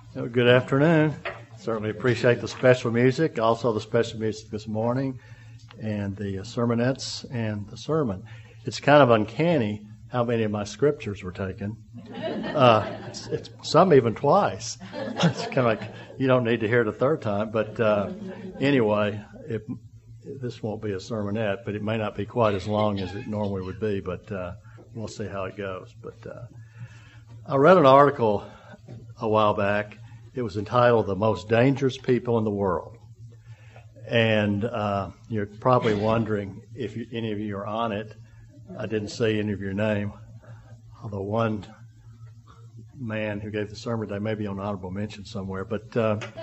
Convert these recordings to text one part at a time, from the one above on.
Well, good afternoon. Certainly appreciate the special music, also the special music this morning, and the sermonettes and the sermon. It's kind of uncanny how many of my scriptures were taken. It's some even twice. It's kind of like you don't need to hear it a third time. But anyway, this won't be a sermonette, but it may not be quite as long as it normally would be. But we'll see how it goes. But I read an article a while back. It was entitled "The Most Dangerous People in the World." And you're probably wondering if any of you are on it. I didn't say any of your name, although one man who gave the sermon today may be on honorable mention somewhere. But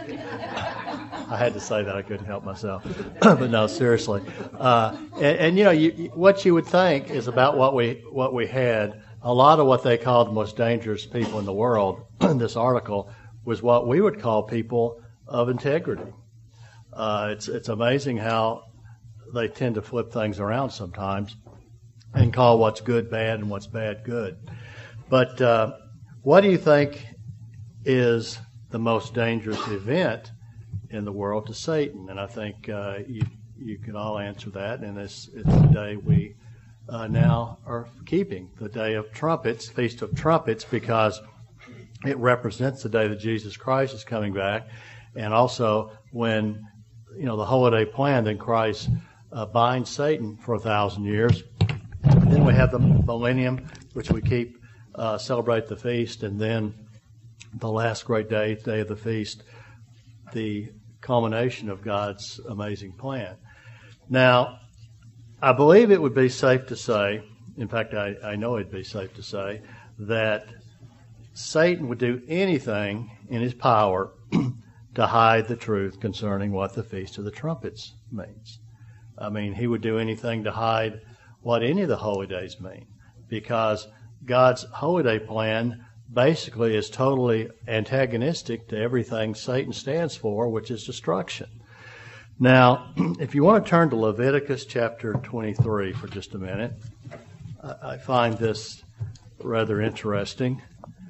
I had to say that. I couldn't help myself. But no, seriously. And you know, what you would think is about what we had. A lot of what they called the most dangerous people in the world in this article was what we would call people of integrity. It's amazing how they tend to flip things around sometimes and call what's good bad and what's bad good. But what do you think is the most dangerous event in the world to Satan? And I think you can all answer that. And it's the day we now are keeping, the Day of Trumpets, Feast of Trumpets, because it represents the day that Jesus Christ is coming back, and also when the holiday plan, then Christ binds Satan for 1,000 years. Then we have the millennium, which we keep, celebrate the feast, and then the last great day of the feast, the culmination of God's amazing plan. Now, I believe it would be safe to say, in fact, I know it'd be safe to say, that Satan would do anything in his power to hide the truth concerning what the Feast of the Trumpets means. I mean, he would do anything to hide what any of the holy days mean, because God's holiday plan basically is totally antagonistic to everything Satan stands for, which is destruction. Now, if you want to turn to Leviticus chapter 23 for just a minute, I find this rather interesting.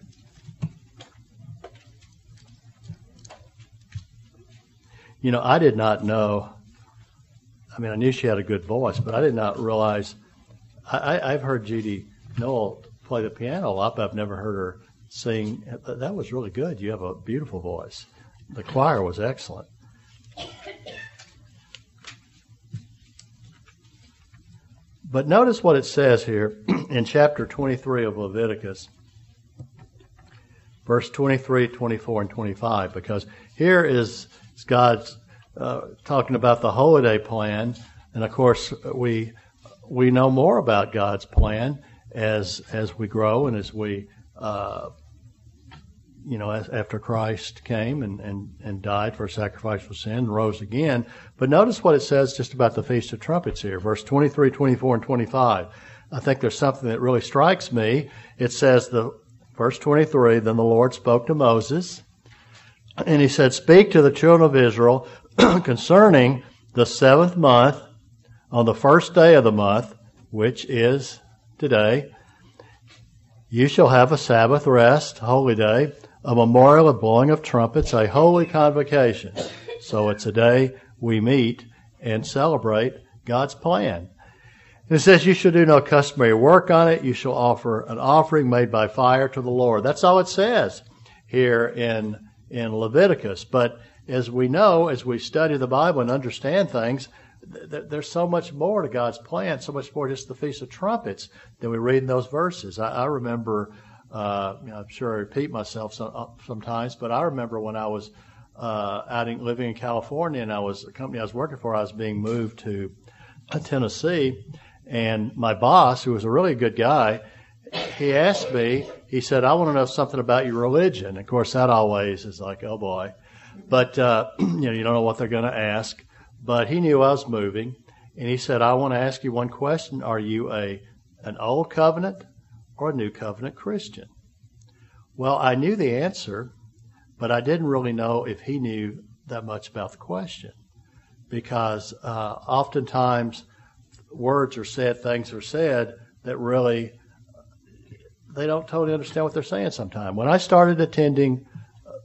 I did not know, I knew she had a good voice, but I did not realize, I've heard Judy Noel play the piano a lot, but I've never heard her sing. That was really good. You have a beautiful voice. The choir was excellent. But notice what it says here in chapter 23 of Leviticus, verse 23, 24, and 25, because here is God's talking about the holiday plan, and of course we know more about God's plan as we grow and as we after Christ came and died for a sacrifice for sin and rose again. But notice what it says just about the Feast of Trumpets here, verse 23, 24, and 25. I think there's something that really strikes me. It says, verse 23, then the Lord spoke to Moses, and he said, speak to the children of Israel concerning the 7th month, on the first day of the month, which is today. You shall have a Sabbath rest, holy day, a memorial of blowing of trumpets, a holy convocation. So it's a day we meet and celebrate God's plan. It says you shall do no customary work on it. You shall offer an offering made by fire to the Lord. That's all it says here in Leviticus. But as we know, as we study the Bible and understand things, there's so much more to God's plan, so much more just the Feast of Trumpets than we read in those verses. I remember, I'm sure I repeat myself sometimes, but I remember when I was living in California, and the company I was working for, I was being moved to Tennessee, and my boss, who was a really good guy, he asked me, he said, I want to know something about your religion. Of course, that always is like, oh boy. But, you don't know what they're going to ask. But he knew I was moving, and he said, I want to ask you one question. Are you an old covenant or a new covenant Christian? Well, I knew the answer, but I didn't really know if he knew that much about the question, because oftentimes words are said, things are said that really they don't totally understand what they're saying sometimes. When I started attending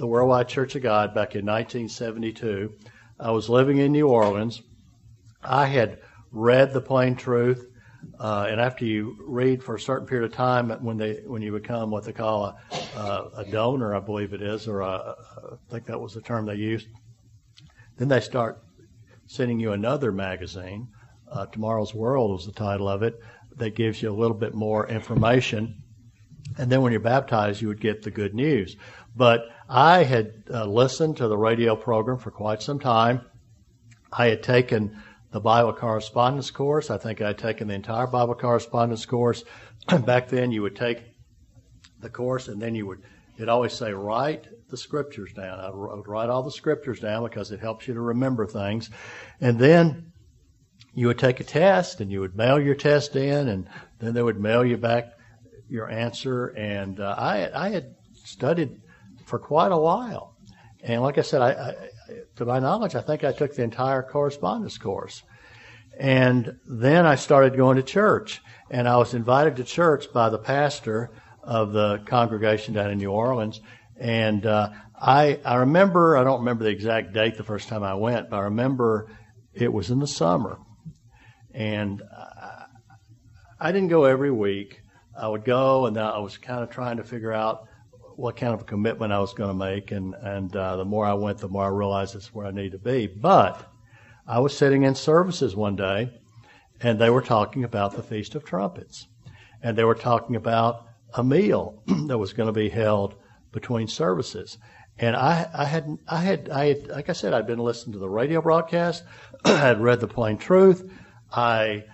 the Worldwide Church of God back in 1972. I was living in New Orleans. I had read The Plain Truth, and after you read for a certain period of time, when you become what they call a donor, I believe it is, or I think that was the term they used, then they start sending you another magazine. Tomorrow's World was the title of it. That gives you a little bit more information. And then when you're baptized, you would get the good news. But I had listened to the radio program for quite some time. I had taken the Bible correspondence course. I think I had taken the entire Bible correspondence course. Back then, you would take the course, and then it'd always say, write the scriptures down. I would write all the scriptures down because it helps you to remember things. And then you would take a test, and you would mail your test in, and then they would mail you back your answer. And I had studied for quite a while. And like I said, I to my knowledge, I think I took the entire correspondence course. And then I started going to church. And I was invited to church by the pastor of the congregation down in New Orleans. And I remember, I don't remember the exact date the first time I went, but I remember it was in the summer. And I didn't go every week. I would go, and I was kind of trying to figure out what kind of a commitment I was going to make. And the more I went, the more I realized it's where I need to be. But I was sitting in services one day, and they were talking about the Feast of Trumpets. And they were talking about a meal that was going to be held between services. And I had, like I said, I'd been listening to the radio broadcast. I had read The Plain Truth. I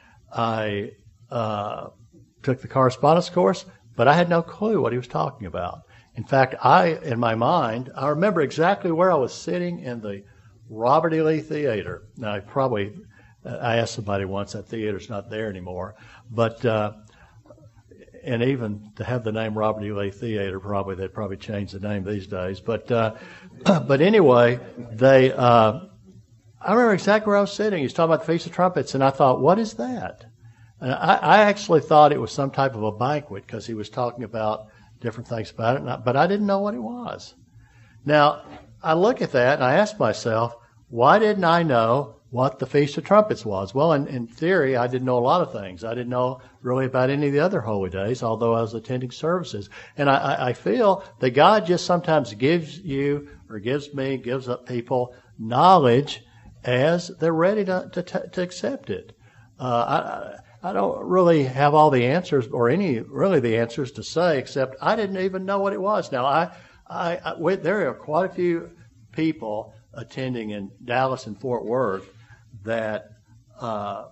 took the correspondence course, but I had no clue what he was talking about. In fact, in my mind, I remember exactly where I was sitting in the Robert E. Lee Theater. Now, I asked somebody once, that theater's not there anymore, but and even to have the name Robert E. Lee Theater, they'd probably change the name these days. But anyway, I remember exactly where I was sitting. He was talking about the Feast of Trumpets, and I thought, what is that? And I actually thought it was some type of a banquet because he was talking about different things about it, but I didn't know what it was. Now, I look at that and I ask myself, why didn't I know what the Feast of Trumpets was? Well, in theory, I didn't know a lot of things. I didn't know really about any of the other holy days, although I was attending services. And I feel that God just sometimes gives up people knowledge as they're ready to accept it. I don't really have all the answers or any really the answers to say, except I didn't even know what it was. Now, there are quite a few people attending in Dallas and Fort Worth that I'd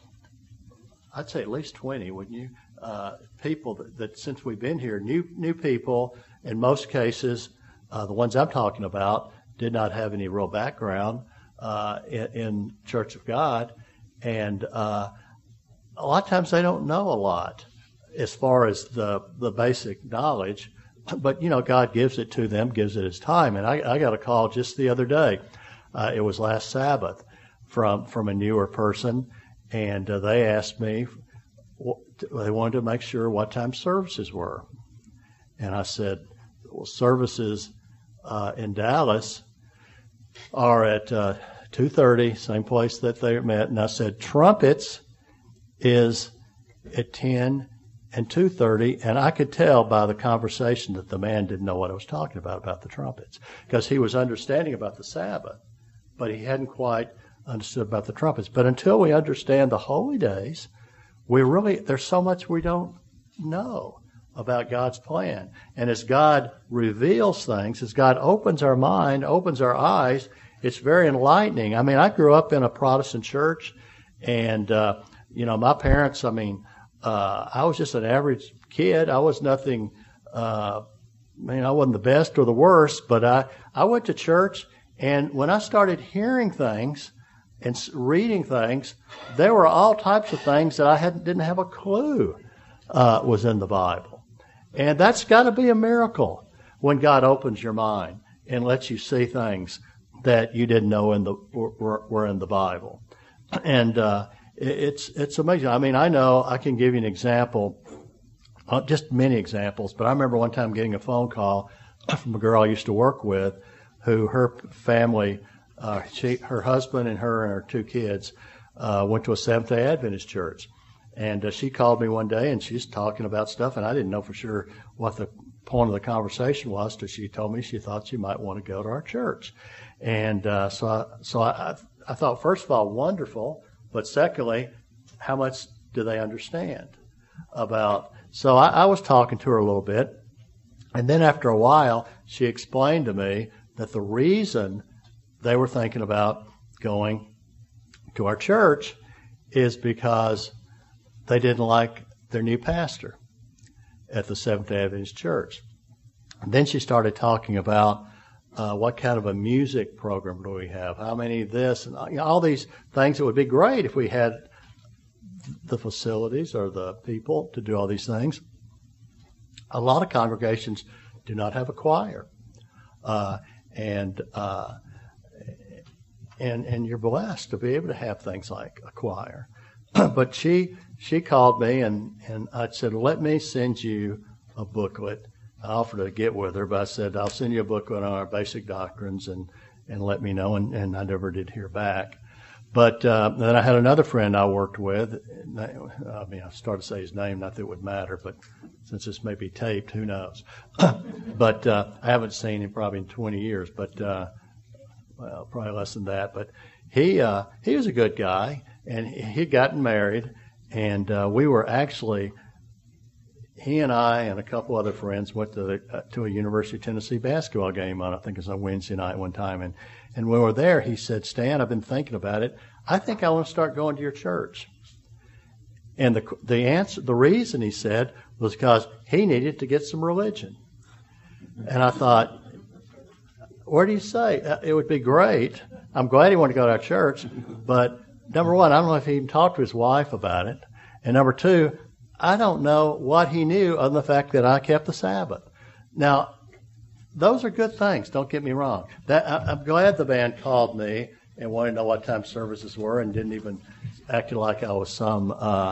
say at least 20, wouldn't you? People that since we've been here, new people, in most cases, the ones I'm talking about, did not have any real background in Church of God, and a lot of times they don't know a lot as far as the basic knowledge, but God gives it to them, gives it His time. And I got a call just the other day. It was last Sabbath from a newer person, and they asked me, they wanted to make sure what time services were. And I said, well, services in Dallas are at 2:30, same place that they met. And I said, trumpets is at 10 and 2:30, and I could tell by the conversation that the man didn't know what I was talking about the trumpets, because he was understanding about the Sabbath, but he hadn't quite understood about the trumpets. But until we understand the holy days, there's so much we don't know about God's plan. And as God reveals things, as God opens our mind, opens our eyes, it's very enlightening. I mean, I grew up in a Protestant church, and my parents, I was just an average kid. I was nothing, I wasn't the best or the worst, but I went to church, and when I started hearing things and reading things, there were all types of things that I didn't have a clue was in the Bible. And that's got to be a miracle when God opens your mind and lets you see things that you didn't know were in the Bible. And it's amazing. I mean, I know I can give you an example, just many examples, but I remember one time getting a phone call from a girl I used to work with, who her family, her husband and her 2 kids went to a Seventh-day Adventist church. And she called me one day, and she's talking about stuff, and I didn't know for sure what the point of the conversation was till she told me she thought she might want to go to our church. And so I thought, first of all, wonderful, but secondly, how much do they understand about? So I was talking to her a little bit, and then after a while, she explained to me that the reason they were thinking about going to our church is because they didn't like their new pastor at the Seventh-day Adventist Church. And then she started talking about what kind of a music program do we have, how many of this, and all these things. It would be great if we had the facilities or the people to do all these things. A lot of congregations do not have a choir, and you're blessed to be able to have things like a choir. But she called me, and I said, let me send you a booklet. I offered to get with her, but I said, I'll send you a booklet on our basic doctrines and let me know, and I never did hear back. But then I had another friend I worked with. I mean, I started to say his name, not that it would matter, but since this may be taped, who knows? But I haven't seen him probably in 20 years, but well, probably less than that. But he was a good guy, and he'd gotten married, and we were actually, he and I and a couple other friends went to a University of Tennessee basketball game on, I think it was on Wednesday night one time, and when we were there, he said, Stan, I've been thinking about it. I think I want to start going to your church. And the reason, he said, was because he needed to get some religion. And I thought, what do you say? It would be great. I'm glad he wanted to go to our church, but number one, I don't know if he even talked to his wife about it. And number two, I don't know what he knew other than the fact that I kept the Sabbath. Now, those are good things, don't get me wrong. I'm glad the band called me and wanted to know what time services were and didn't even act like I was some,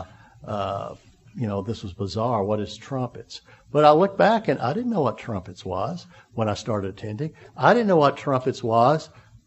this was bizarre. What is trumpets? But I look back and I didn't know what trumpets was when I started attending. I didn't know what trumpets was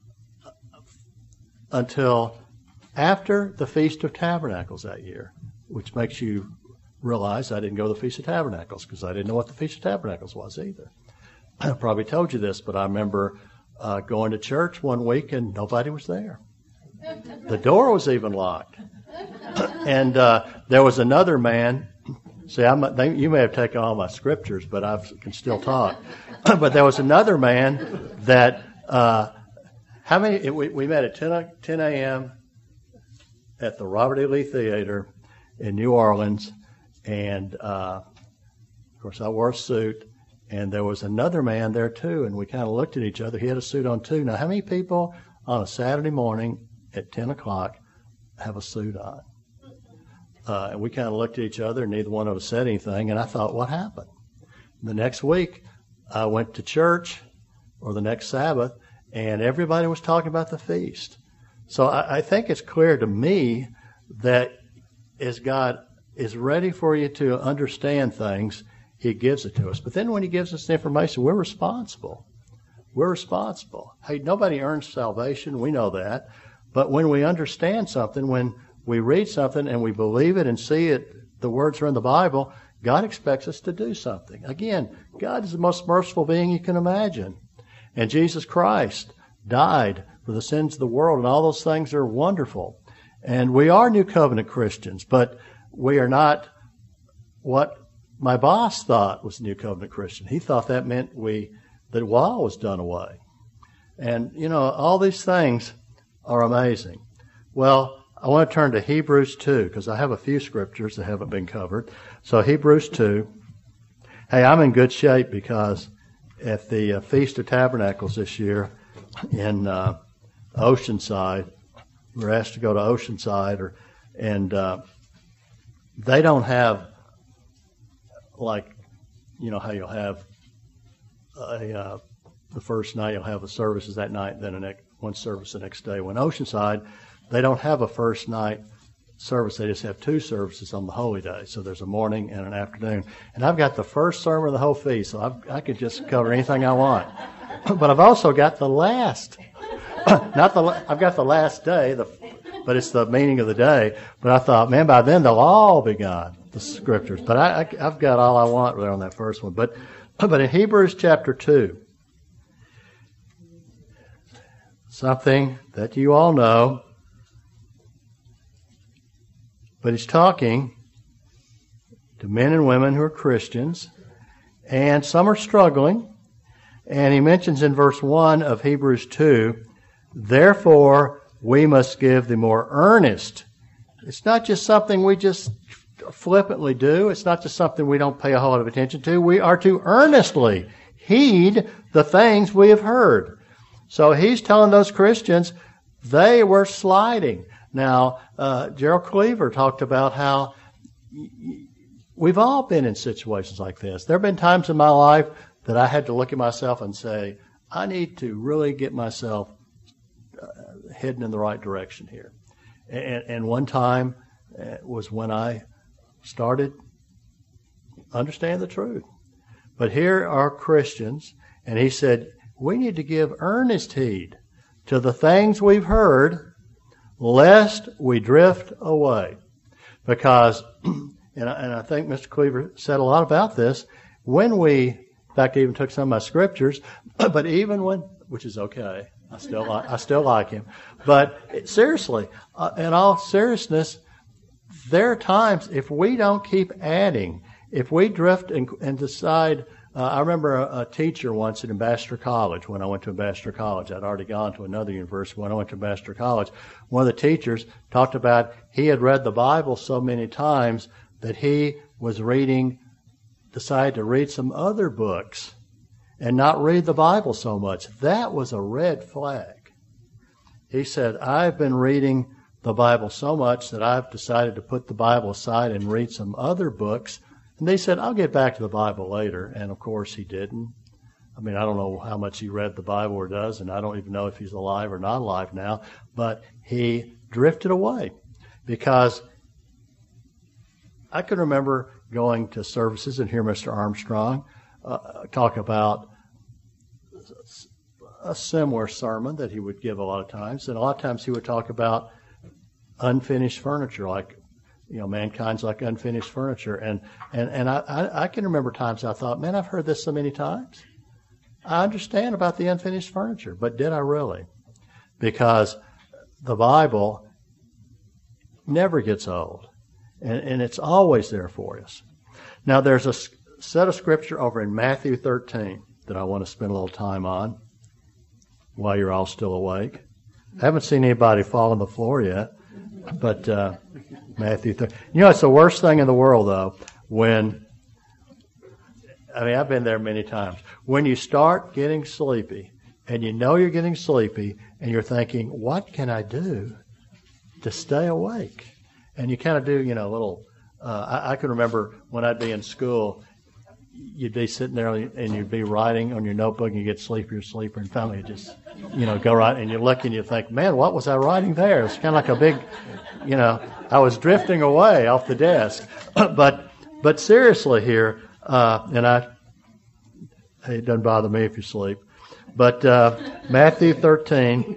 until after the Feast of Tabernacles that year, which makes you realize I didn't go to the Feast of Tabernacles because I didn't know what the Feast of Tabernacles was either. I probably told you this, but I remember going to church one week and nobody was there. The door was even locked. And there was another man. See, you may have taken all my scriptures, but I can still talk. But there was another man that, we met at 10 a.m. at the Robert E. Lee Theater in New Orleans. And, of course, I wore a suit. And there was another man there, too, and we kind of looked at each other. He had a suit on, too. Now, how many people on a Saturday morning at 10 o'clock have a suit on? And we kind of looked at each other, and neither one of us said anything, and I thought, what happened? The next week, I went to church, or the next Sabbath, and everybody was talking about the feast. So I think it's clear to me that as God is ready for you to understand things, He gives it to us. But then when He gives us the information, we're responsible. We're responsible. Hey, nobody earns salvation. We know that. But when we understand something, when we read something and we believe it and see it, the words are in the Bible, God expects us to do something. Again, God is the most merciful being you can imagine. And Jesus Christ died for the sins of the world, and all those things are wonderful. And we are New Covenant Christians, but we are not what my boss thought was New Covenant Christian. He thought that meant that law was done away. And, all these things are amazing. Well, I want to turn to Hebrews 2, because I have a few scriptures that haven't been covered. So Hebrews 2. Hey, I'm in good shape because at the Feast of Tabernacles this year in Oceanside, we were asked to go to Oceanside, and they don't have, like, how you'll have the first night you'll have the services that night, then one service the next day. When Oceanside, they don't have a first night service, they just have two services on the holy day. So there's a morning and an afternoon. And I've got the first sermon of the whole feast, so I could just cover anything I want. But I've also got the last. I've got the last day, but it's the meaning of the day. But I thought, man, by then they'll all be gone, the scriptures. But I've got all I want there on that first one. But in Hebrews chapter 2, something that you all know, but he's talking to men and women who are Christians, and some are struggling. And he mentions in verse 1 of Hebrews 2, therefore we must give the more earnest. It's not just something we just flippantly do. It's not just something we don't pay a whole lot of attention to. We are to earnestly heed the things we have heard. So he's telling those Christians they were sliding. Now, Gerald Cleaver talked about how we've all been in situations like this. There have been times in my life that I had to look at myself and say, I need to really get myself heading in the right direction here. And one time was when I started understanding the truth. But here are Christians, and he said, we need to give earnest heed to the things we've heard, lest we drift away. Because, and I think Mr. Cleaver said a lot about this, when we, in fact, I even took some of my scriptures, but even when, which is okay, I still like him. But seriously, in all seriousness, there are times if we don't keep adding, if we drift and decide. I remember a teacher once at Ambassador College. When I went to Ambassador College, I'd already gone to another university. When I went to Ambassador College, one of the teachers talked about he had read the Bible so many times that he was decided to read some other books and not read the Bible so much. That was a red flag. He said, I've been reading the Bible so much that I've decided to put the Bible aside and read some other books. And they said, I'll get back to the Bible later. And, of course, he didn't. I mean, I don't know how much he read the Bible or does, and I don't even know if he's alive or not alive now. But he drifted away because I can remember going to services and hear Mr. Armstrong talk about a similar sermon that he would give a lot of times. And a lot of times he would talk about unfinished furniture, like, mankind's like unfinished furniture. And I can remember times I thought, man, I've heard this so many times. I understand about the unfinished furniture, but did I really? Because the Bible never gets old, and it's always there for us. Now, there's a set of scripture over in Matthew 13 that I want to spend a little time on while you're all still awake. I haven't seen anybody fall on the floor yet, but Matthew 13. It's the worst thing in the world, though, I've been there many times. When you start getting sleepy, and you know you're getting sleepy, and you're thinking, what can I do to stay awake? And you kind of do, little, I can remember when I'd be in school, you'd be sitting there and you'd be writing on your notebook and you get sleepier, and finally you just, go right, and you look and you think, man, what was I writing there? It's kind of like a big, I was drifting away off the desk. But seriously here, it doesn't bother me if you sleep, but Matthew 13,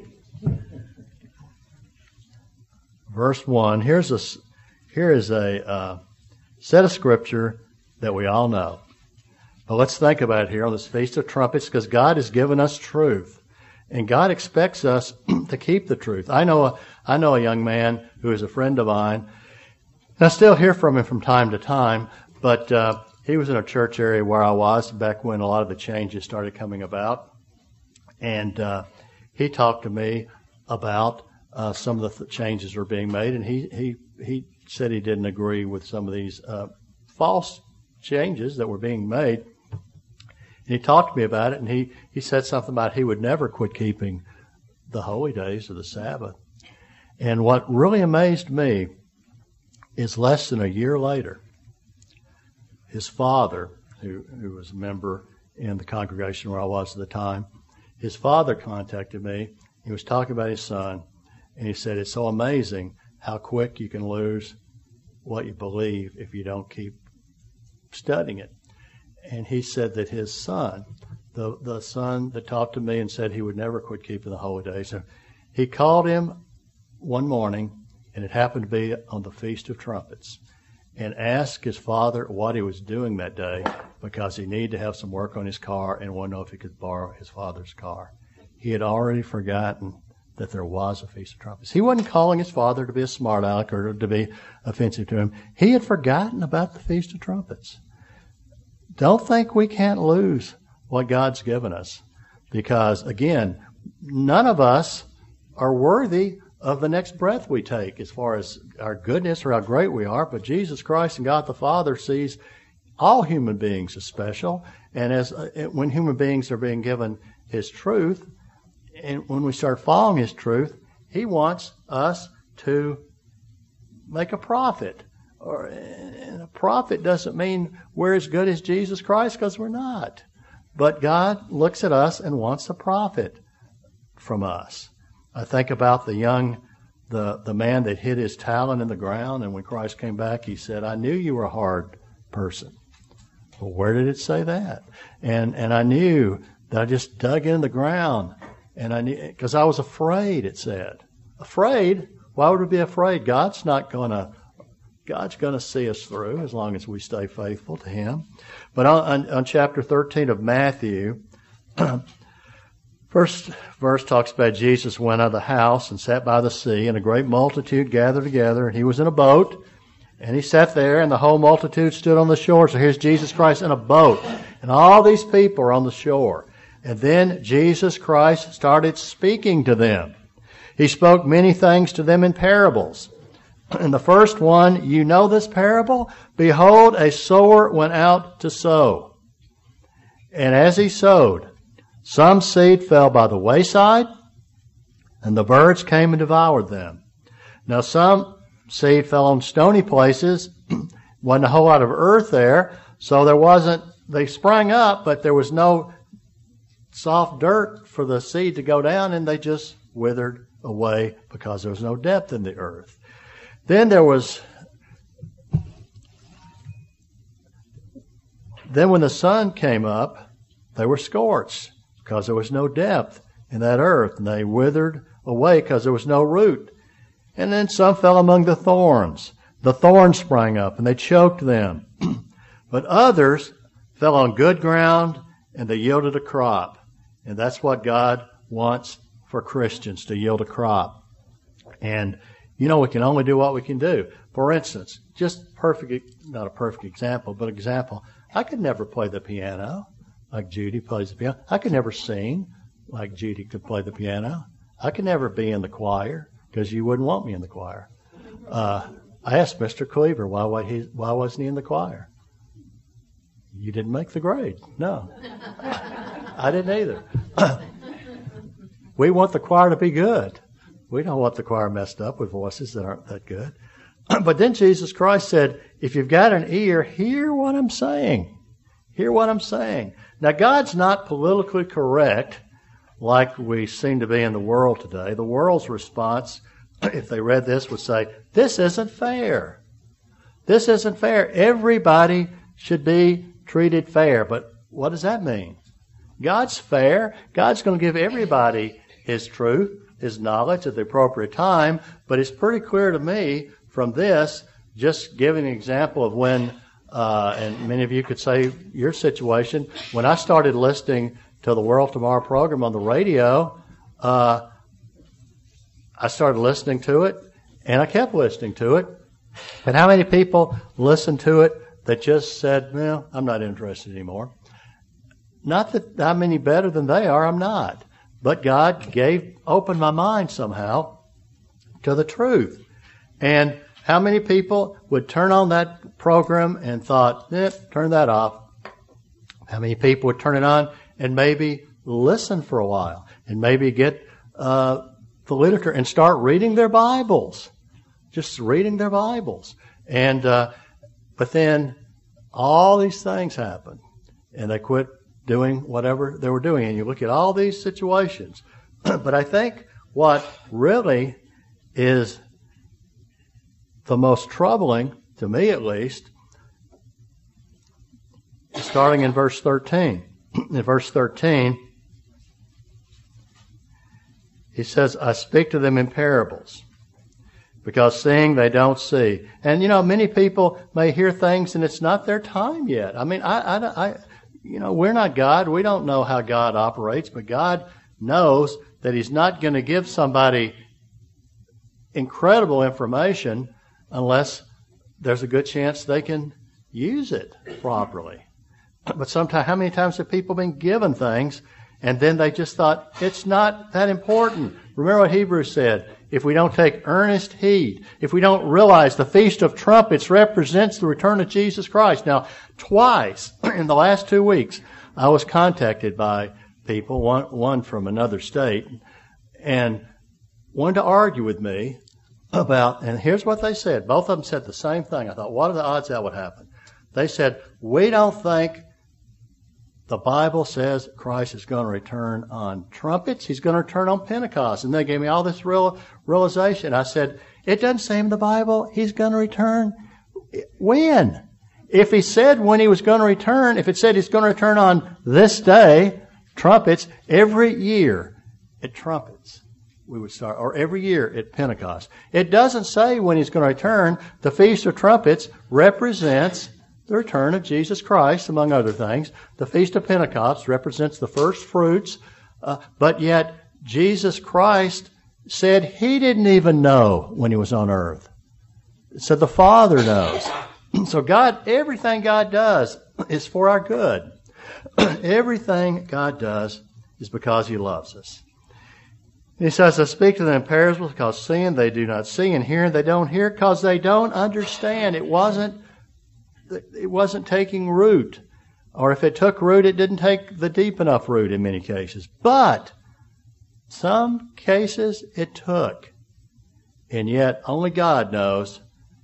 verse 1, here is a set of scripture that we all know. But let's think about it here on this Feast of Trumpets, because God has given us truth, and God expects us to keep the truth. I know a young man who is a friend of mine, and I still hear from him from time to time, but he was in a church area where I was back when a lot of the changes started coming about, and he talked to me about some of the changes that were being made, and he said he didn't agree with some of these false changes that were being made. And he talked to me about it, and he said something about he would never quit keeping the holy days or the Sabbath. And what really amazed me is less than a year later, his father, who was a member in the congregation where I was at the time, his father contacted me. He was talking about his son, and he said, it's so amazing how quick you can lose what you believe if you don't keep studying it. And he said that his son, the son that talked to me and said he would never quit keeping the holy days, so he called him one morning, and it happened to be on the Feast of Trumpets, and asked his father what he was doing that day because he needed to have some work on his car and wanted to know if he could borrow his father's car. He had already forgotten that there was a Feast of Trumpets. He wasn't calling his father to be a smart aleck or to be offensive to him. He had forgotten about the Feast of Trumpets. Don't think we can't lose what God's given us because, again, none of us are worthy of the next breath we take as far as our goodness or how great we are, but Jesus Christ and God the Father sees all human beings as special, and as when human beings are being given His truth, and when we start following His truth, He wants us to make a profit. And a profit doesn't mean we're as good as Jesus Christ, because we're not. But God looks at us and wants a profit from us. I think about the man that hid his talent in the ground, and when Christ came back, He said, "I knew you were a hard person." Well, where did it say that? And I knew that I just dug in the ground, and I knew because I was afraid. It said, afraid. Why would we be afraid? God's going to see us through as long as we stay faithful to Him. But on chapter 13 of Matthew, first verse talks about Jesus went out of the house and sat by the sea, and a great multitude gathered together, and He was in a boat, and He sat there, and the whole multitude stood on the shore. So here's Jesus Christ in a boat, and all these people are on the shore. And then Jesus Christ started speaking to them. He spoke many things to them in parables. And the first one, you know this parable? Behold, a sower went out to sow. And as he sowed, some seed fell by the wayside, and the birds came and devoured them. Now some seed fell on stony places, wasn't a whole lot of earth there, so they sprang up, but there was no soft dirt for the seed to go down, and they just withered away because there was no depth in the earth. Then when the sun came up, they were scorched because there was no depth in that earth, and they withered away because there was no root. And then some fell among the thorns. The thorns sprang up, and they choked them. But others fell on good ground, and they yielded a crop. And that's what God wants for Christians, to yield a crop. And we can only do what we can do. For instance, not a perfect example, but example. I could never play the piano like Judy plays the piano. I could never sing like Judy could play the piano. I could never be in the choir because you wouldn't want me in the choir. I asked Mr. Cleaver why wasn't he in the choir. You didn't make the grade. No. I didn't either. We want the choir to be good. We don't want the choir messed up with voices that aren't that good. But then Jesus Christ said, if you've got an ear, hear what I'm saying. Hear what I'm saying. Now, God's not politically correct like we seem to be in the world today. The world's response, if they read this, would say, this isn't fair. This isn't fair. Everybody should be treated fair. But what does that mean? God's fair. God's going to give everybody His truth, His knowledge at the appropriate time. But it's pretty clear to me from this, just giving an example of when, and many of you could say your situation, when I started listening to the World Tomorrow program on the radio, I started listening to it, and I kept listening to it. And how many people listened to it that just said, well, I'm not interested anymore? Not that I'm any better than they are, I'm not. But God opened my mind somehow to the truth. And how many people would turn on that program and thought, turn that off? How many people would turn it on and maybe listen for a while and maybe get the literature and start reading their Bibles? Just reading their Bibles. And but then all these things happen and they quit doing whatever they were doing. And you look at all these situations. But I think what really is the most troubling, to me at least, starting in verse 13. In verse 13, he says, I speak to them in parables, because seeing they don't see. And, many people may hear things and it's not their time yet. I mean, we're not God. We don't know how God operates, but God knows that He's not going to give somebody incredible information unless there's a good chance they can use it properly. But sometimes, how many times have people been given things and then they just thought, it's not that important? Remember what Hebrews said. If we don't take earnest heed, if we don't realize the Feast of Trumpets represents the return of Jesus Christ. Now, twice in the last 2 weeks, I was contacted by people, one from another state, and wanted to argue with me about, and here's what they said. Both of them said the same thing. I thought, what are the odds that would happen? They said, we don't think the Bible says Christ is going to return on trumpets. He's going to return on Pentecost. And they gave me all this realization. I said, it doesn't say in the Bible He's going to return. When? If He said when He was going to return, if it said He's going to return on this day, trumpets, every year at trumpets we would start, or every year at Pentecost. It doesn't say when He's going to return. The Feast of Trumpets represents the return of Jesus Christ, among other things. The Feast of Pentecost represents the first fruits, but yet Jesus Christ said He didn't even know when He was on earth. It said the Father knows. So God, everything God does is for our good. Everything God does is because He loves us. He says, I speak to them in parables, because seeing they do not see, and hearing they don't hear, because they don't understand. It wasn't taking root. Or if it took root, it didn't take the deep enough root in many cases. But some cases it took. And yet only God knows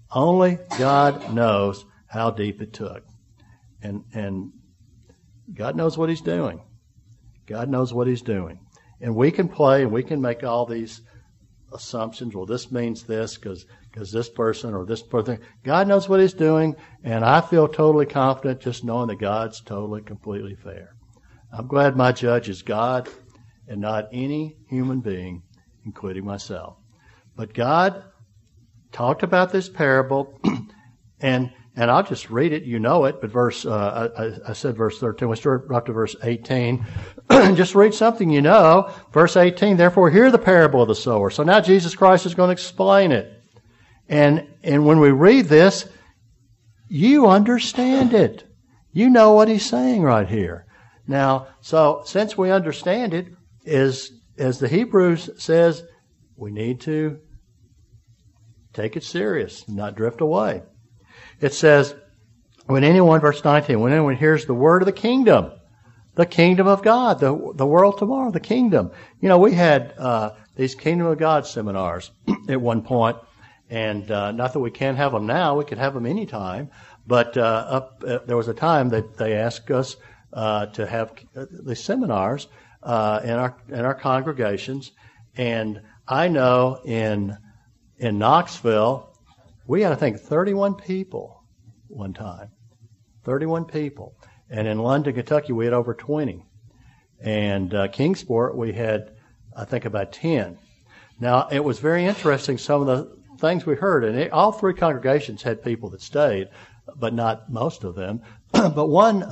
how deep it took. And God knows what He's doing. God knows what He's doing. And we can play and we can make all these assumptions. Well, this means this because this person or this person. God knows what He's doing, and I feel totally confident just knowing that God's totally, completely fair. I'm glad my judge is God and not any human being, including myself. But God talked about this parable, and I'll just read it. You know it, but I said verse 13. We start up to verse 18. Just read something you know. Verse 18, therefore hear the parable of the sower. So now Jesus Christ is going to explain it. And when we read this, you understand it. You know what He's saying right here. Now, so since we understand it, as the Hebrews says, we need to take it serious and not drift away. It says, verse 19, when anyone hears the word of the kingdom of God, the world tomorrow, the kingdom. We had these Kingdom of God seminars at one point, and not that we can't have them now, we could have them anytime, but there was a time that they asked us to have the seminars in our congregations, and I know in Knoxville, we had, I think, 31 people one time. 31 people. And in London, Kentucky, we had over 20. And Kingsport, we had, I think, about 10. Now, it was very interesting, some of the things we heard. And all three congregations had people that stayed, but not most of them. But one,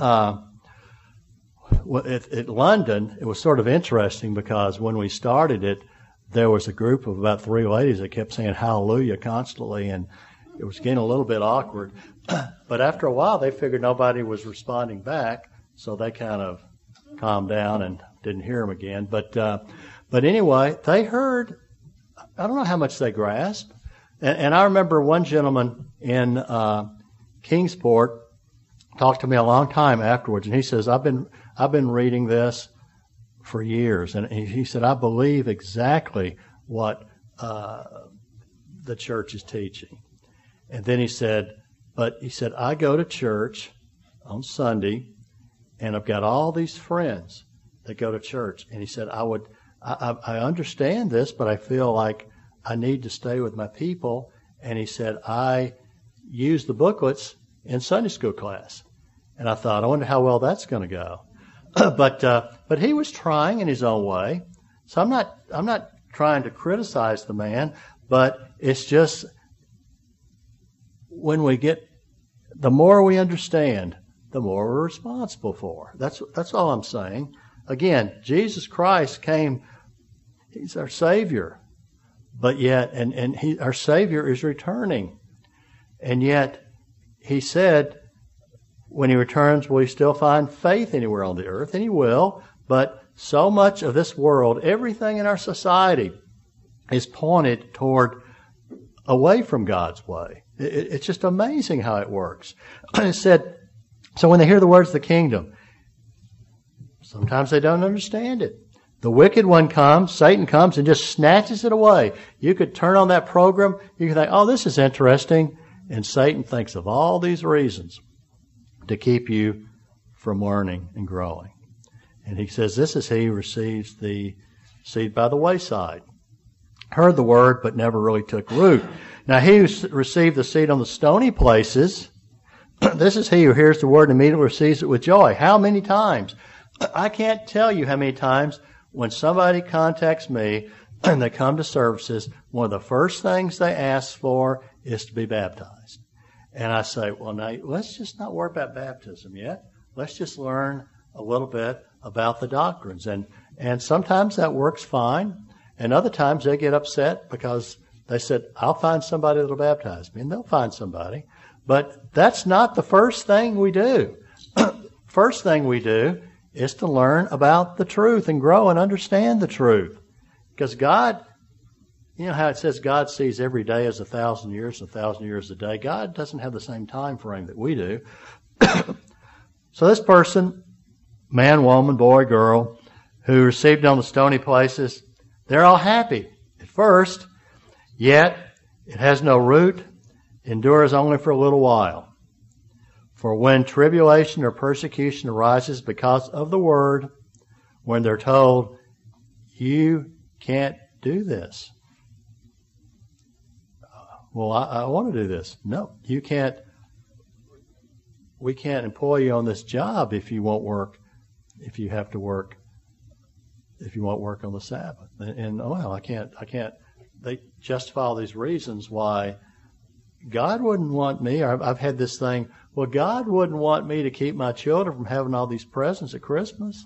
at London, it was sort of interesting because when we started it, there was a group of about 3 ladies that kept saying hallelujah constantly, and it was getting a little bit awkward. But after a while, they figured nobody was responding back, so they kind of calmed down and didn't hear them again. But anyway, they heard, I don't know how much they grasped. And I remember one gentleman in Kingsport talked to me a long time afterwards, and he says, I've been reading this for years, and he said, I believe exactly what the church is teaching. And then he said, I go to church on Sunday, and I've got all these friends that go to church. And he said, I understand this, but I feel like I need to stay with my people, And he said, I use the booklets in Sunday school class. And I thought, I wonder how well that's going to go. But he was trying in his own way. So I'm not trying to criticize the man, but it's just when we get, the more we understand, the more we're responsible for. That's all I'm saying. Again, Jesus Christ came, he's our Savior, but yet, our Savior is returning. And yet, he said, when he returns, will he still find faith anywhere on the earth? And he will, but so much of this world, everything in our society is pointed toward away from God's way. It's just amazing how it works. It said, so when they hear the words of the kingdom, sometimes they don't understand it. The wicked one comes, Satan comes and just snatches it away. You could turn on that program, you could think, oh, this is interesting. And Satan thinks of all these reasons to keep you from learning and growing. And he says, this is he who receives the seed by the wayside. Heard the word, but never really took root. Now he who received the seed on the stony places, this is he who hears the word and immediately receives it with joy. How many times? I can't tell you how many times when somebody contacts me and they come to services, one of the first things they ask for is to be baptized. And I say, well, now, let's just not worry about baptism yet. Let's just learn a little bit about the doctrines. And sometimes that works fine. And other times they get upset because they said, I'll find somebody that'll baptize me. And they'll find somebody. But that's not the first thing we do. First thing we do is to learn about the truth and grow and understand the truth. Because God, you know how it says God sees every day as 1,000 years, 1,000 years a day. God doesn't have the same time frame that we do. So this person, man, woman, boy, girl, who received on the stony places, they're all happy at first, yet it has no root, endures only for a little while. For when tribulation or persecution arises because of the word, when they're told, you can't do this. Well, I want to do this. No, you can't. We can't employ you on this job if you won't work, if you have to work, if you won't work on the Sabbath. And well, I can't. They justify all these reasons why God wouldn't want me, or I've had this thing, well, God wouldn't want me to keep my children from having all these presents at Christmas.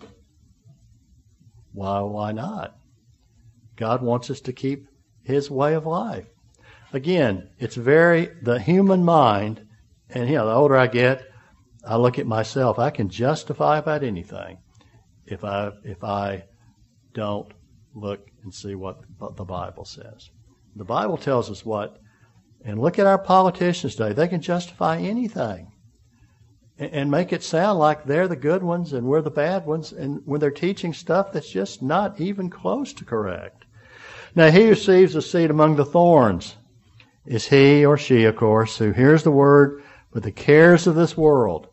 Why not? God wants us to keep His way of life. Again, it's the human mind, and the older I get, I look at myself. I can justify about anything if I don't look and see what the Bible says. The Bible tells us what, and look at our politicians today. They can justify anything and make it sound like they're the good ones and we're the bad ones, and when they're teaching stuff that's just not even close to correct. Now, he who receives the seed among the thorns is he or she, of course, who hears the word, but the cares of this world,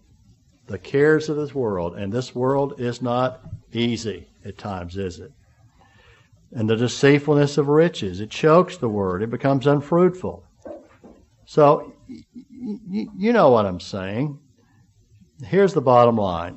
and this world is not easy at times, is it? And the deceitfulness of riches, it chokes the word, it becomes unfruitful. So, you know what I'm saying. Here's the bottom line.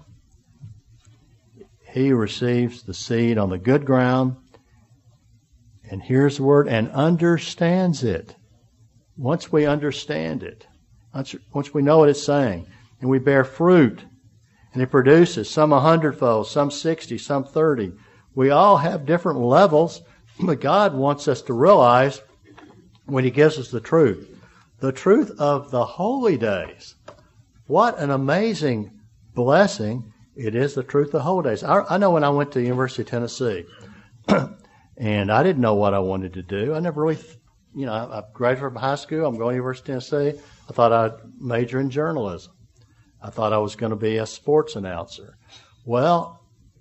He receives the seed on the good ground and hears the word and understands it. Once we understand it, once we know what it's saying, and we bear fruit, and it produces some 100-fold, some 60, some 30. We all have different levels, but God wants us to realize when He gives us the truth of the holy days. What an amazing blessing it is, the truth of the holy days. I know when I went to the University of Tennessee, and I didn't know what I wanted to do. I never really, I graduated from high school. I'm going to the University of Tennessee. I thought I'd major in journalism. I thought I was going to be a sports announcer. Well,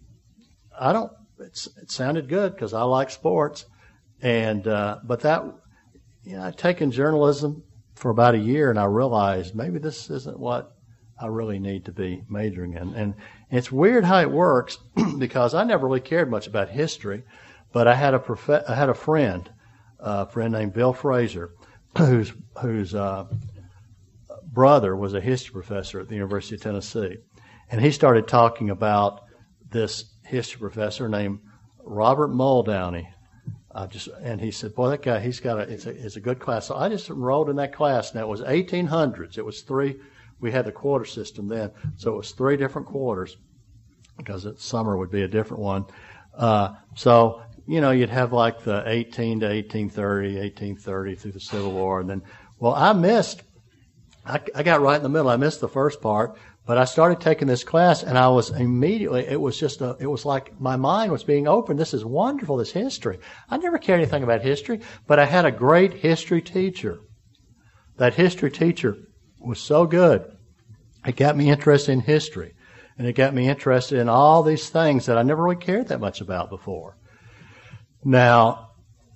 it sounded good because I like sports. But that, I'd taken journalism for about a year, and I realized maybe this isn't what I really need to be majoring in. And it's weird how it works because I never really cared much about history, but I had a friend named Bill Fraser, whose brother was a history professor at the University of Tennessee, and he started talking about this history professor named Robert Muldowney. And he said, "Boy, that guy, it's a good class." So I just enrolled in that class, and it was 1800s. It was three. We had the quarter system then, so it was 3 different quarters, because summer would be a different one. So you'd have like the 18 to 1830 through the Civil War, and then, well, I got right in the middle. I missed the first part, but I started taking this class, and I was immediately, it was like my mind was being opened. This is wonderful, this history. I never cared anything about history, but I had a great history teacher. That history teacher was so good. It got me interested in history, and it got me interested in all these things that I never really cared that much about before. Now,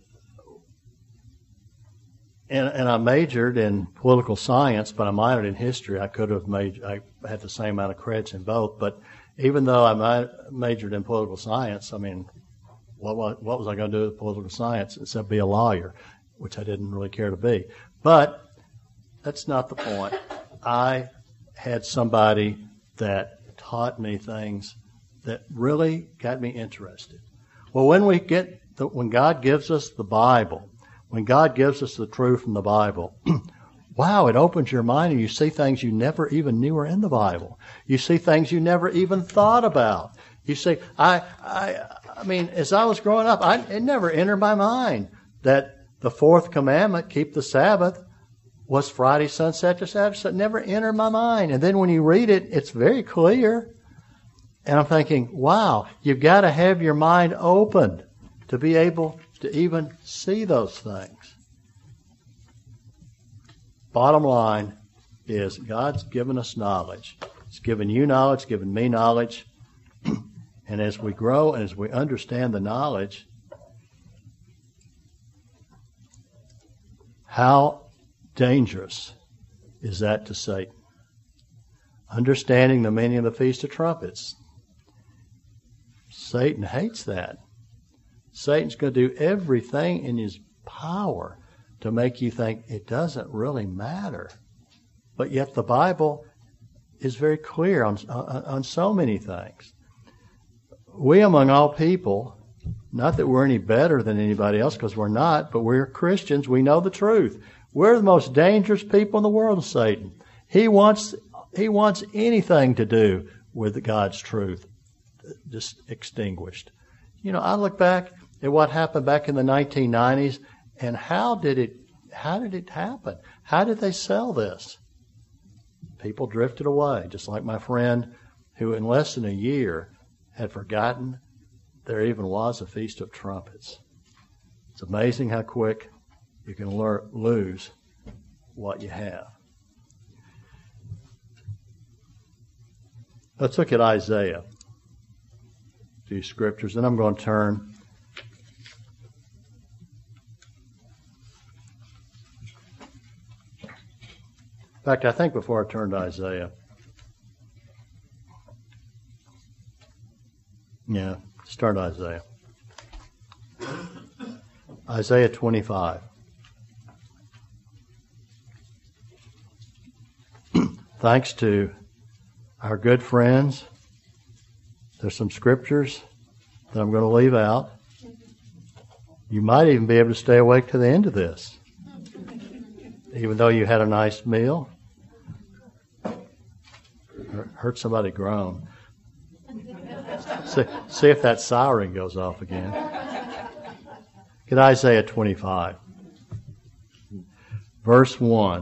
and I majored in political science, but I minored in history. I had the same amount of credits in both. But even though I majored in political science, I mean, what was I going to do with political science except be a lawyer, which I didn't really care to be. But that's not the point. I had somebody that taught me things that really got me interested. Well, when God gives us the Bible, when God gives us the truth from the Bible, wow, it opens your mind, and you see things you never even knew were in the Bible. You see things you never even thought about. You see, I mean, as I was growing up, it never entered my mind that the 4th commandment, keep the Sabbath, was Friday sunset to Saturday. So it never entered my mind. And then when you read it, it's very clear. And I'm thinking, wow, you've got to have your mind opened to be able to even see those things. Bottom line is God's given us knowledge. He's given you knowledge, given me knowledge. And as we grow and as we understand the knowledge, how dangerous is that to Satan? Understanding the meaning of the Feast of Trumpets. Satan hates that. Satan's going to do everything in his power to make you think it doesn't really matter. But yet the Bible is very clear on so many things. We among all people, not that we're any better than anybody else, because we're not, but we're Christians. We know the truth. We're the most dangerous people in the world, Satan. He wants anything to do with God's truth just extinguished. I look back at what happened back in the 1990s, and how did it happen? How did they sell this? People drifted away, just like my friend who in less than a year had forgotten there even was a Feast of Trumpets. It's amazing how quick you can lose what you have. Let's look at Isaiah. A few scriptures, and I'm going to turn in fact, I think before I turn to Isaiah, start Isaiah. Isaiah 25. Thanks to our good friends, there's some scriptures that I'm going to leave out. You might even be able to stay awake to the end of this, even though you had a nice meal. Heard somebody groan. See if that siren goes off again. Get Isaiah 25. Verse 1.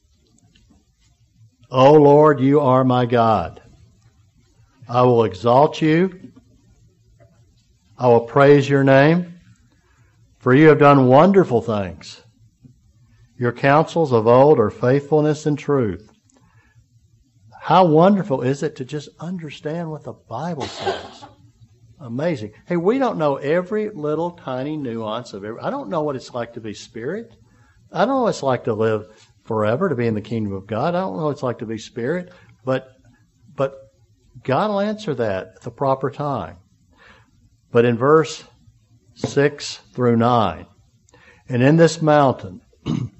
O Lord, you are my God. I will exalt you. I will praise your name, for you have done wonderful things. Your counsels of old are faithfulness and truth. How wonderful is it to just understand what the Bible says? Amazing. Hey, we don't know every little tiny nuance of I don't know what it's like to be spirit. I don't know what it's like to live forever, to be in the kingdom of God. I don't know what it's like to be spirit. But God will answer that at the proper time. But in verse 6 through 9, and in this mountain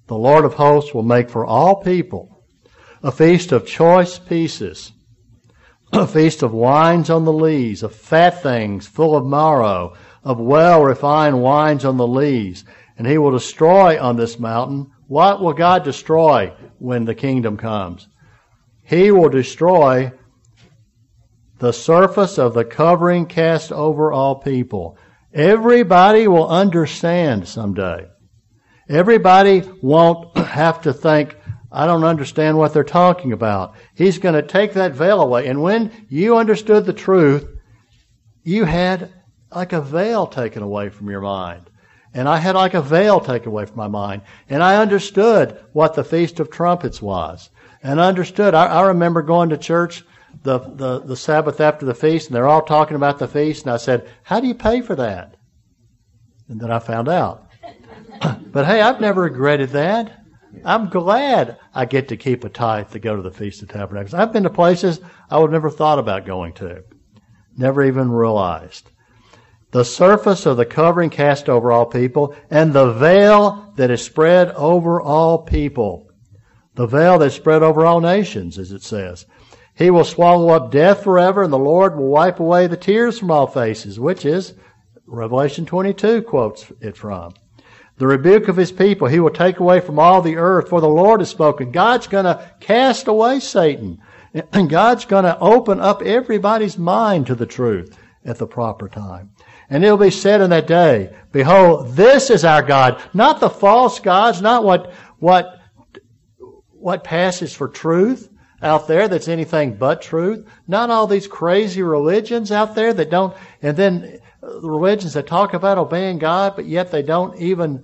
the Lord of hosts will make for all people a feast of choice pieces, a feast of wines on the lees, of fat things full of marrow, of well-refined wines on the lees. And he will destroy on this mountain. What will God destroy when the kingdom comes? He will destroy the surface of the covering cast over all people. Everybody will understand someday. Everybody won't have to think, I don't understand what they're talking about. He's going to take that veil away. And when you understood the truth, you had like a veil taken away from your mind. And I had like a veil taken away from my mind. And I understood what the Feast of Trumpets was. And understood. I remember going to church the Sabbath after the feast, and they're all talking about the feast. And I said, how do you pay for that? And then I found out. But hey, I've never regretted that. I'm glad I get to keep a tithe to go to the Feast of Tabernacles. I've been to places I would never thought about going to. Never even realized. The surface of the covering cast over all people, and the veil that is spread over all people. The veil that is spread over all nations, as it says. He will swallow up death forever, and the Lord will wipe away the tears from all faces, which is Revelation 22 quotes it from. The rebuke of his people he will take away from all the earth, for the Lord has spoken. God's going to cast away Satan, and God's going to open up everybody's mind to the truth at the proper time. And it will be said in that day, behold, this is our God, not the false gods, not what passes for truth out there that's anything but truth, not all these crazy religions out there that don't, and then the religions that talk about obeying God, but yet they don't even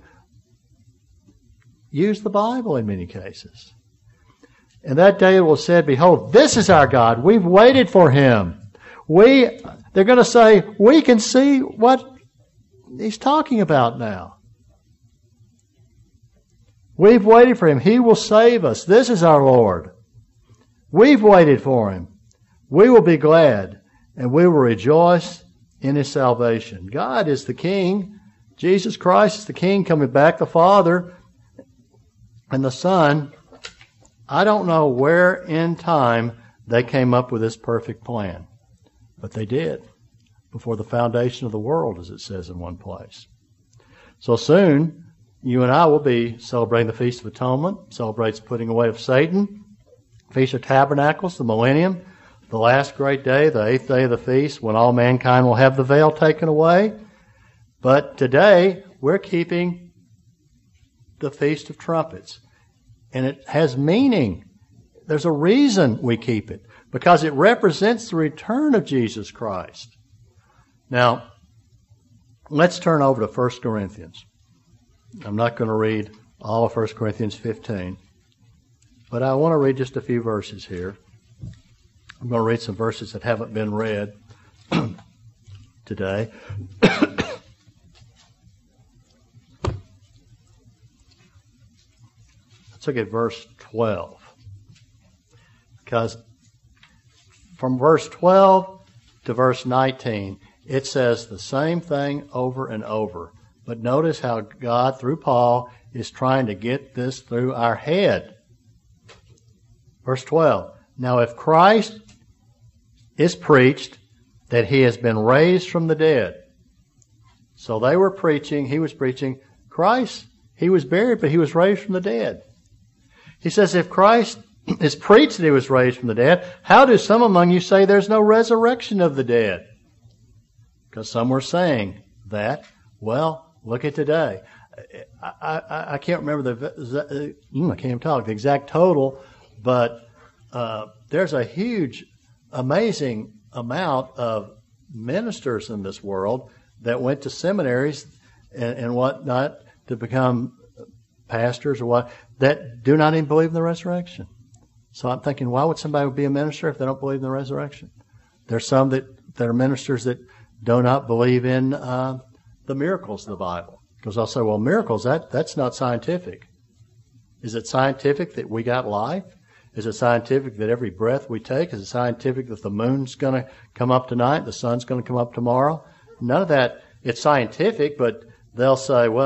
use the Bible in many cases. And that day it will say, behold, this is our God. We've waited for him. They're going to say, we can see what he's talking about now. We've waited for him. He will save us. This is our Lord. We've waited for him. We will be glad and we will rejoice in his salvation. God is the King. Jesus Christ is the King coming back, the Father and the Son. I don't know where in time they came up with this perfect plan, but they did before the foundation of the world, as it says in one place. So soon, you and I will be celebrating the Feast of Atonement, celebrates the putting away of Satan, Feast of Tabernacles, the millennium, the last great day, the 8th day of the feast, when all mankind will have the veil taken away. But today, we're keeping the Feast of Trumpets. And it has meaning. There's a reason we keep it, because it represents the return of Jesus Christ. Now, let's turn over to 1 Corinthians. I'm not going to read all of 1 Corinthians 15, but I want to read just a few verses here. I'm going to read some verses that haven't been read today. Let's look at verse 12. Because from verse 12 to verse 19, it says the same thing over and over. But notice how God, through Paul, is trying to get this through our head. Verse 12. Now if Christ is preached that he has been raised from the dead. So they were preaching, he was preaching, Christ, he was buried, but he was raised from the dead. He says, if Christ is preached that he was raised from the dead, how do some among you say there's no resurrection of the dead? Because some were saying that. Well, look at today. I can't remember I can't even talk the exact total, but there's a huge, amazing amount of ministers in this world that went to seminaries and whatnot to become pastors or what, that do not even believe in the resurrection. So I'm thinking, why would somebody be a minister if they don't believe in the resurrection? There's some that are ministers that do not believe in the miracles of the Bible. Because I'll say, well, miracles, that's not scientific. Is it scientific that we got life? Is it scientific that every breath we take? Is it scientific that the moon's going to come up tonight, the sun's going to come up tomorrow? None of that. It's scientific, but they'll say, well,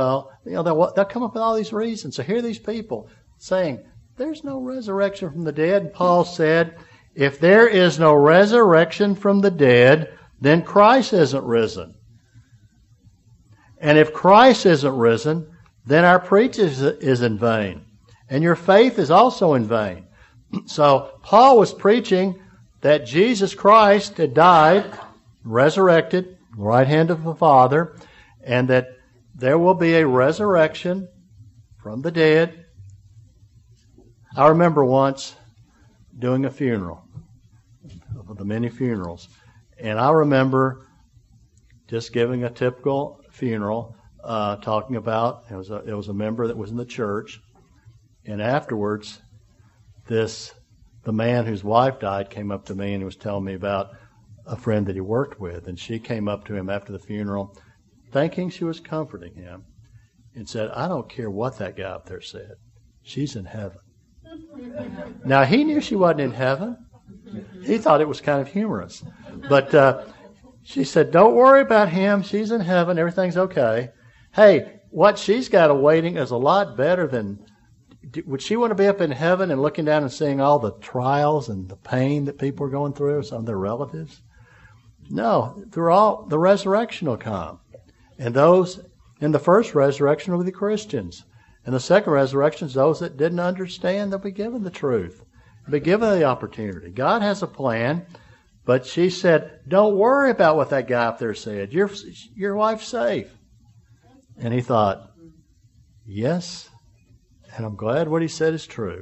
they'll come up with all these reasons. So here are these people saying, there's no resurrection from the dead. And Paul said, if there is no resurrection from the dead, then Christ isn't risen. And if Christ isn't risen, then our preaching is in vain. And your faith is also in vain. So Paul was preaching that Jesus Christ had died, resurrected, right hand of the Father, and that there will be a resurrection from the dead. I remember once doing a funeral, of the many funerals, and I remember just giving a typical funeral, talking about, it was a member that was in the church, and afterwards, the man whose wife died came up to me and was telling me about a friend that he worked with, and she came up to him after the funeral, thinking she was comforting him, and said, I don't care what that guy up there said. She's in heaven. Now, he knew she wasn't in heaven. He thought it was kind of humorous. But she said, don't worry about him. She's in heaven. Everything's okay. Hey, what she's got awaiting is a lot better than... Would she want to be up in heaven and looking down and seeing all the trials and the pain that people are going through, some of their relatives? No, the resurrection will come. And those in the first resurrection will be the Christians. And the second resurrection is those that didn't understand, they'll be given the truth. They'll be given the opportunity. God has a plan, but she said, don't worry about what that guy up there said. Your wife's safe. And he thought, yes, and I'm glad what he said is true.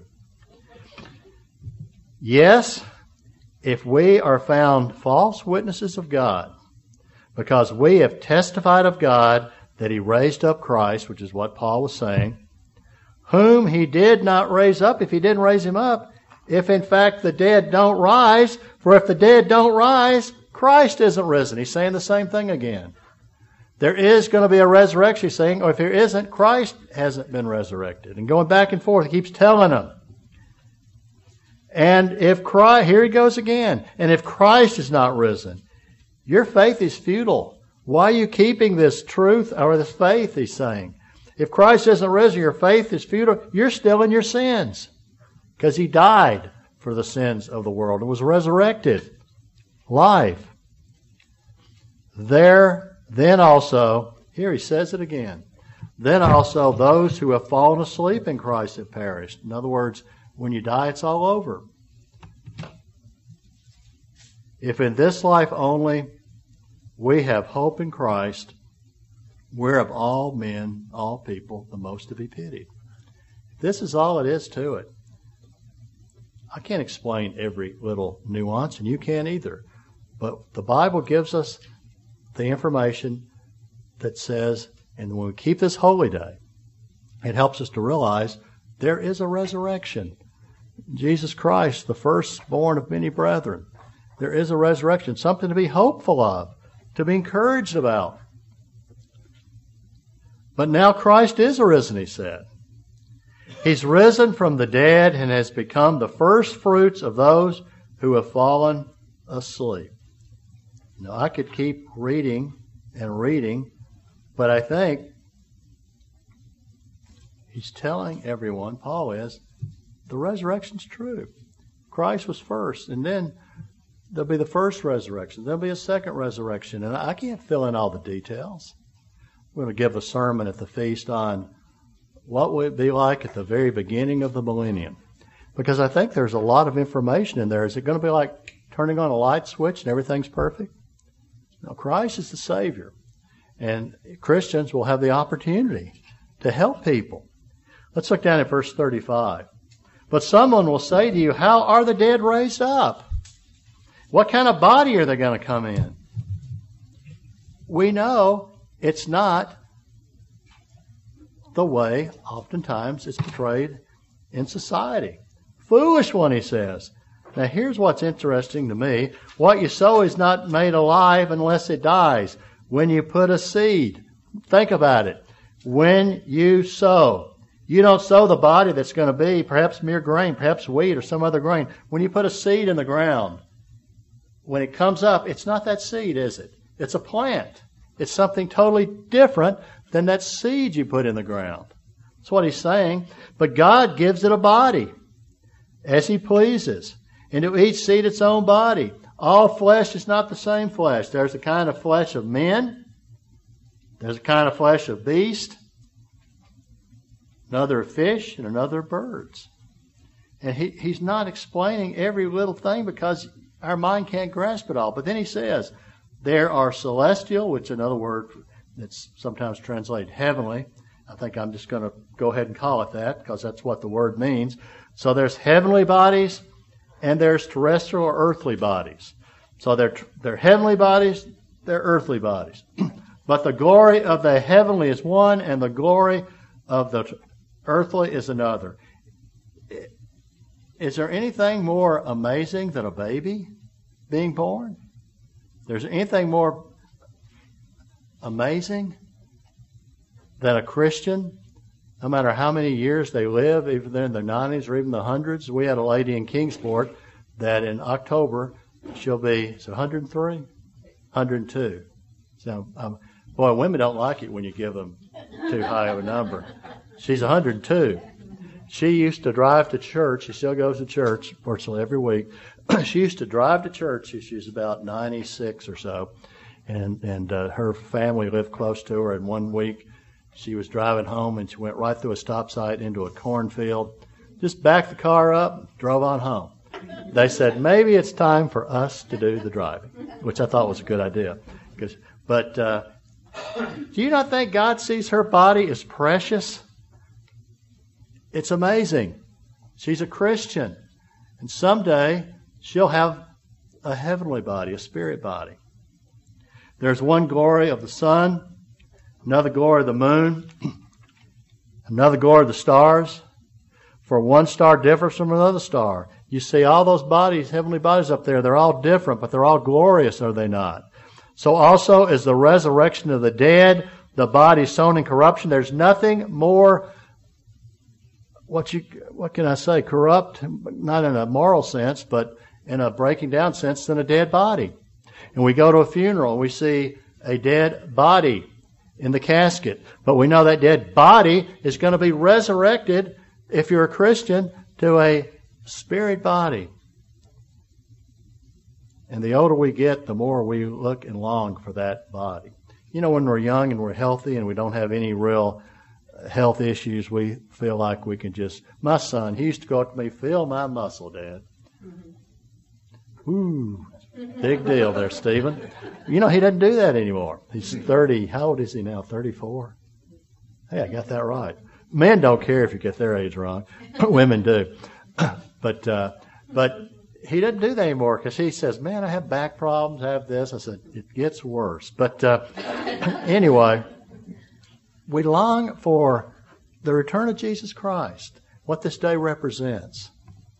Yes, if we are found false witnesses of God, because we have testified of God that he raised up Christ, which is what Paul was saying, whom he did not raise up, if he didn't raise him up, if in fact the dead don't rise, for if the dead don't rise, Christ isn't risen. He's saying the same thing again. There is going to be a resurrection, he's saying, or if there isn't, Christ hasn't been resurrected. And going back and forth, he keeps telling them. And if Christ, here he goes again, and if Christ is not risen, your faith is futile. Why are you keeping this truth or this faith, he's saying? If Christ isn't risen, your faith is futile. You're still in your sins. Because he died for the sins of the world and was resurrected live. Then also, here he says it again, then also those who have fallen asleep in Christ have perished. In other words, when you die, it's all over. If in this life only we have hope in Christ, we're of all men, all people, the most to be pitied. This is all it is to it. I can't explain every little nuance, and you can't either. But the Bible gives us the information that says, and when we keep this holy day, it helps us to realize there is a resurrection. Jesus Christ, the firstborn of many brethren. There is a resurrection, something to be hopeful of, to be encouraged about. But now Christ is arisen, he said. He's risen from the dead and has become the first fruits of those who have fallen asleep. Now, I could keep reading and reading, but I think he's telling everyone, Paul is, the resurrection's true. Christ was first, and then there'll be the first resurrection. There'll be a second resurrection, and I can't fill in all the details. We're going to give a sermon at the feast on what would it be like at the very beginning of the millennium. Because I think there's a lot of information in there. Is it going to be like turning on a light switch and everything's perfect? No, Christ is the Savior. And Christians will have the opportunity to help people. Let's look down at verse 35. But someone will say to you, how are the dead raised up? What kind of body are they going to come in? We know it's not the way, oftentimes, it's portrayed in society. Foolish one, he says. Now, here's what's interesting to me. What you sow is not made alive unless it dies. When you put a seed, think about it. When you sow, you don't sow the body that's going to be perhaps mere grain, perhaps wheat or some other grain. When you put a seed in the ground, when it comes up, it's not that seed, is it? It's a plant. It's something totally different than that seed you put in the ground. That's what he's saying. But God gives it a body as he pleases, and to each seed its own body. All flesh is not the same flesh. There's a kind of flesh of men. There's a kind of flesh of beasts. Another of fish, and another of birds. And he's not explaining every little thing because our mind can't grasp it all. But then he says, there are celestial, which is another word that's sometimes translated heavenly. I think I'm just going to go ahead and call it that because that's what the word means. So there's heavenly bodies and there's terrestrial or earthly bodies. So they're heavenly bodies, they're earthly bodies. But the glory of the heavenly is one and the glory of the earthly is another. Is there anything more amazing than a baby being born? There's anything more amazing than a Christian, no matter how many years they live, even in their 90s or even the hundreds? We had a lady in Kingsport that in October she'll be 103, 102. So, boy, women don't like it when you give them too high of a number. She's 102. She used to drive to church. She still goes to church virtually every week. She used to drive to church. She was about 96 or so, and her family lived close to her. And one week, she was driving home, and she went right through a stop sign into a cornfield. Just backed the car up, drove on home. They said, maybe it's time for us to do the driving, which I thought was a good idea. But do you not think God sees her body as precious? It's amazing. She's a Christian. And someday she'll have a heavenly body, a spirit body. There's one glory of the sun, another glory of the moon, another glory of the stars. For one star differs from another star. You see all those bodies, heavenly bodies up there, they're all different, but they're all glorious, are they not? So also is the resurrection of the dead, the body sown in corruption. There's nothing more, what can I say, corrupt, not in a moral sense, but in a breaking down sense, than a dead body. And we go to a funeral and we see a dead body in the casket. But we know that dead body is going to be resurrected, if you're a Christian, to a spirit body. And the older we get, the more we look and long for that body. You know, when we're young and we're healthy and we don't have any real health issues, we feel like we can just... My son, he used to go up to me, feel my muscle, Dad. Ooh, big deal there, Stephen. You know, he doesn't do that anymore. He's 30. How old is he now? 34? Hey, I got that right. Men don't care if you get their age wrong. Women do. But he doesn't do that anymore because he says, man, I have back problems, I have this. I said, it gets worse. But anyway, we long for the return of Jesus Christ, what this day represents.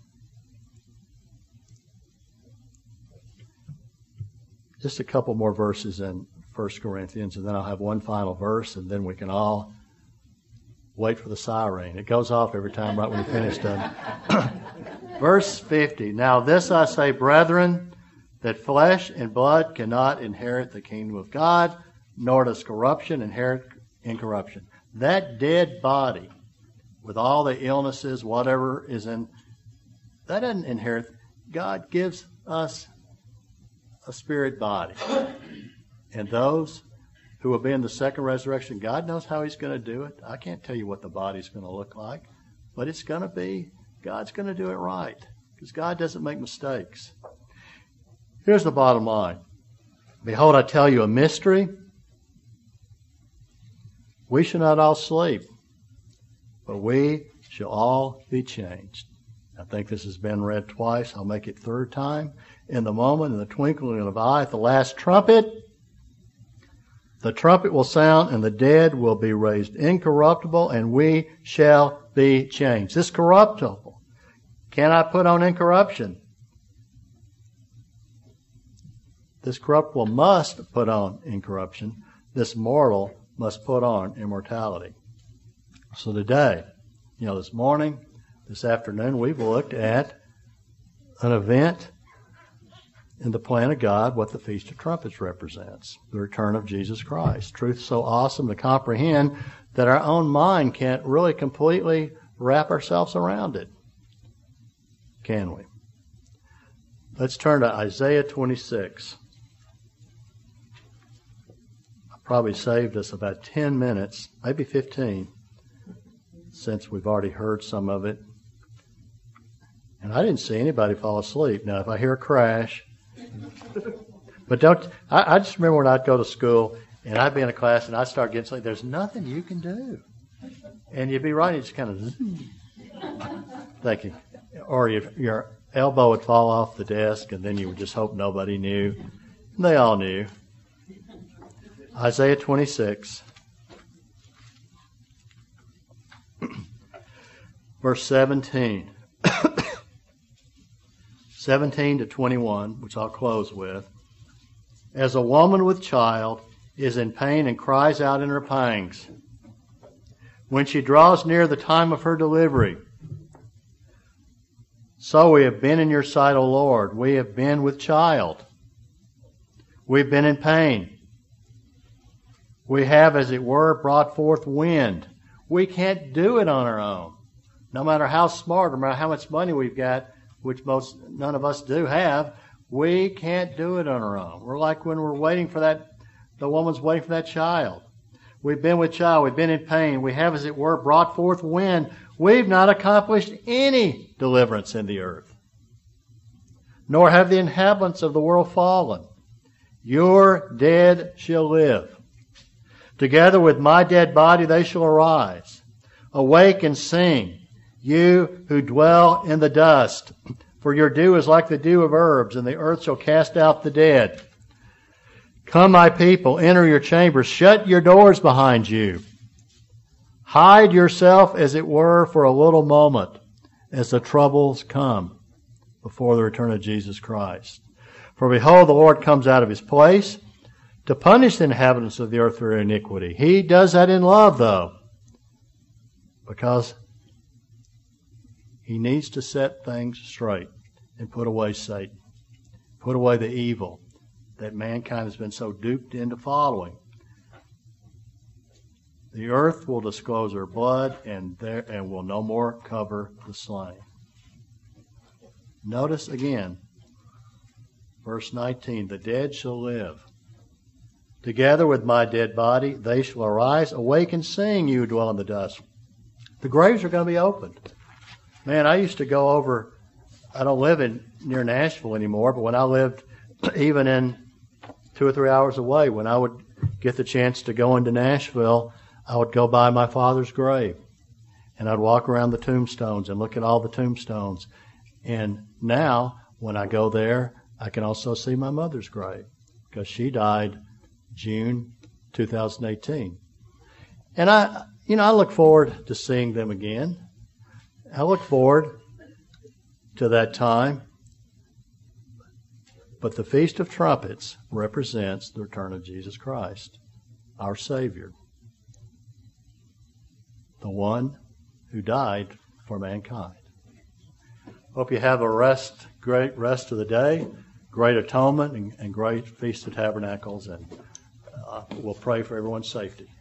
Just a couple more verses in 1 Corinthians, and then I'll have one final verse, and then we can all wait for the siren. It goes off every time right when we finish done. Verse 50, now this I say, brethren, that flesh and blood cannot inherit the kingdom of God, nor does corruption inherit incorruption. That dead body, with all the illnesses, whatever is in, that doesn't inherit. God gives us a spirit body. And those who will be in the second resurrection, God knows how He's going to do it. I can't tell you what the body's going to look like, but it's going to be, God's going to do it right, because God doesn't make mistakes. Here's the bottom line. Behold, I tell you a mystery. We shall not all sleep, but we shall all be changed. I think this has been read twice. I'll make it third time. In the moment, in the twinkling of an eye, at the last trumpet, the trumpet will sound, and the dead will be raised incorruptible, and we shall be changed. This corruptible cannot put on incorruption. This corruptible must put on incorruption. This mortal must put on immortality. So today, this morning, this afternoon, we've looked at an event in the plan of God what the Feast of Trumpets represents, the return of Jesus Christ. Truth so awesome to comprehend that our own mind can't really completely wrap ourselves around it. Can we? Let's turn to Isaiah 26. I probably saved us about 10 minutes, maybe 15, since we've already heard some of it. And I didn't see anybody fall asleep. Now, if I hear a crash, but I just remember when I'd go to school and I'd be in a class and I'd start getting sleep. There's nothing you can do. And you'd be right, you just kind of thinking. Or your elbow would fall off the desk and then you would just hope nobody knew. And they all knew. Isaiah 26, verse 17. 17 to 21, which I'll close with. As a woman with child is in pain and cries out in her pangs, when she draws near the time of her delivery, so we have been in your sight, O Lord. We have been with child. We've been in pain. We have, as it were, brought forth wind. We can't do it on our own. No matter how smart, no matter how much money we've got, which none of us do have, we can't do it on our own. We're like when we're waiting for the woman's waiting for that child. We've been with child, we've been in pain, we have, as it were, brought forth wind. We've not accomplished any deliverance in the earth, nor have the inhabitants of the world fallen. Your dead shall live. Together with my dead body they shall arise. Awake and sing, you who dwell in the dust, for your dew is like the dew of herbs, and the earth shall cast out the dead. Come, my people, enter your chambers, shut your doors behind you. Hide yourself, as it were, for a little moment, as the troubles come before the return of Jesus Christ. For behold, the Lord comes out of his place to punish the inhabitants of the earth for their iniquity. He does that in love, though, because he needs to set things straight and put away Satan, put away the evil that mankind has been so duped into following. The earth will disclose her blood and will no more cover the slain. Notice again, verse 19, the dead shall live. Together with my dead body they shall arise. Awake and sing, you who dwell in the dust. The graves are going to be opened. Man, I used to go over, I don't live near Nashville anymore, but when I lived even in 2 or 3 hours away, when I would get the chance to go into Nashville, I would go by my father's grave. And I'd walk around the tombstones and look at all the tombstones. And now, when I go there, I can also see my mother's grave, because she died June 2018. And I look forward to seeing them again. I look forward to that time. But the Feast of Trumpets represents the return of Jesus Christ, our Savior, the one who died for mankind. Hope you have a great rest of the day, great atonement, and great Feast of Tabernacles, and we'll pray for everyone's safety.